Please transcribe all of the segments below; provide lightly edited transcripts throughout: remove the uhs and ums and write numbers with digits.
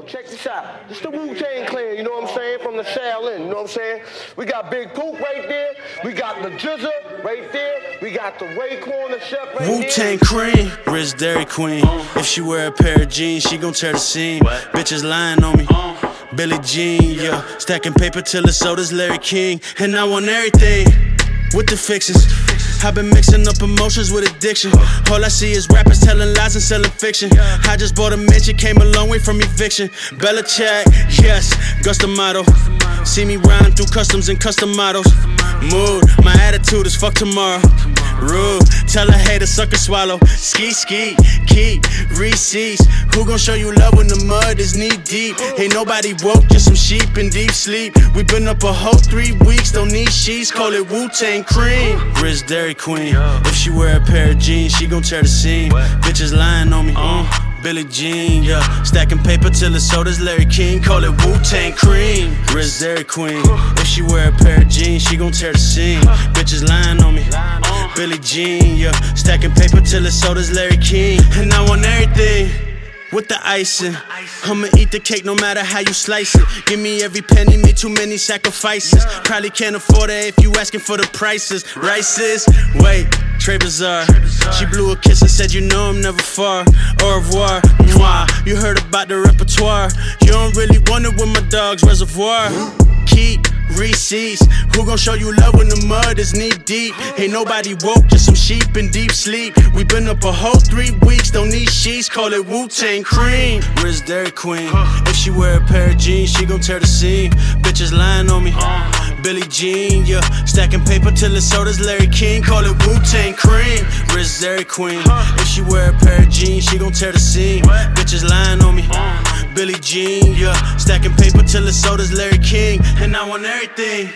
check this out. This the Wu-Tang Clan, you know what I'm saying? From the Shaolin, you know what I'm saying? We got Big Poop right there. We got the Jizza right there. We got the Raekwon, the chef right there. Wu-Tang Cream, Riz Dairy Queen. If she wear a pair of jeans, she gon' tear the scene. Bitches lying on me. Billie Jean, yeah. Stacking paper till it's sold as Larry King. And I want everything with the fixings. I've been mixing up emotions with addiction. All I see is rappers telling lies and selling fiction. I just bought a mansion, came a long way from eviction. Belichick, yes, Gustomato. See me riding through customs and custom models. Mood, my attitude is fuck tomorrow. Rude, tell a hater suck and swallow. Ski, keep receipts. Who gon' show you love when the mud is knee deep? Ain't nobody woke, just some sheep in deep sleep. We been up a whole 3 weeks, don't need sheets. Call it Wu-Tang Cream. Riz Dairy Queen. If she wear a pair of jeans, she gon' tear the scene. Bitches lying on me. Billie Jean, yeah. Stacking paper till it's sold as Larry King. Call it Wu-Tang Cream. Riz Dairy Queen. If she wear a pair of jeans, she gon' tear the scene. Bitches lying on me. Billie Jean, yeah. Stacking paper till it's sold as Larry King. And I want everything with the icing. I'ma eat the cake no matter how you slice it. Give me every penny, made too many sacrifices. Probably can't afford it if you asking for the prices. Rices, wait, Trey Bazaar. She blew a kiss and said, you know I'm never far. Au revoir, mwah. You heard about the repertoire. You don't really wonder with my dog's reservoir. Keep receipts. Who gon' show you love when the mud is knee deep? Ain't nobody woke, just some sheep in deep sleep. We been up a whole 3 weeks, don't need sheets. Call it Wu-Tang Cream. Riz Dairy Queen. If she wear a pair of jeans, she gon' tear the scene. Bitches lying on me. Billie Jean, yeah. Stacking paper till it's sold as Larry King. Call it Wu-Tang Cream. Riz Dairy Queen. If she wear a pair of jeans, she gon' tear the scene. Bitches lying on me. Billie Jean, yeah. Stacking paper till it's sold as Larry King. And I want everything.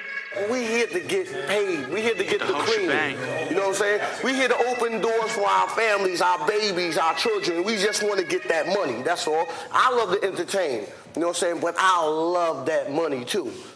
We here to get paid. We here to get the cream. You know what I'm saying? We here to open doors for our families, our babies, our children. We just want to get that money. That's all. I love to entertain. You know what I'm saying? But I love that money too.